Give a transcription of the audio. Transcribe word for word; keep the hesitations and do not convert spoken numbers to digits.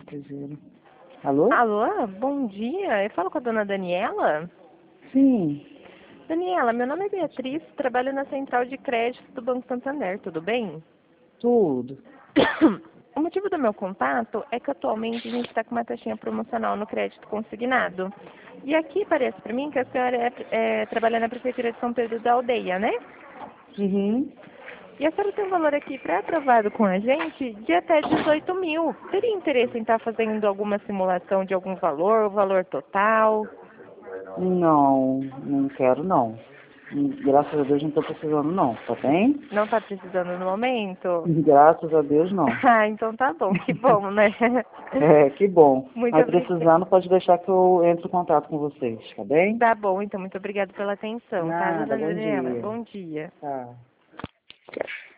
Cruzeiro. Alô? Alô, bom dia. Eu falo com a dona Daniela? Sim. Daniela, meu nome é Beatriz, trabalho na Central de Crédito do Banco Santander, tudo bem? Tudo. O motivo do meu contato é que atualmente a gente está com uma taxinha promocional no crédito consignado. E aqui parece para mim que a senhora é, é, trabalha na Prefeitura de São Pedro da Aldeia, né? Uhum. E a senhora tem um valor aqui pré-aprovado com a gente de até dezoito mil. Teria interesse em estar fazendo alguma simulação de algum valor, o valor total? Não, não quero não. Hum, Graças a Deus não estou precisando não, tá bem? Não está precisando no momento? Graças a Deus não. Ah, então tá bom, que bom, né? É, que bom. Muito Mas obrigada. precisando pode deixar que eu entre em contato com vocês, tá bem? Tá bom, então muito obrigada pela atenção, tá, dona Nada, bom Daniela? dia. Bom dia. Tá.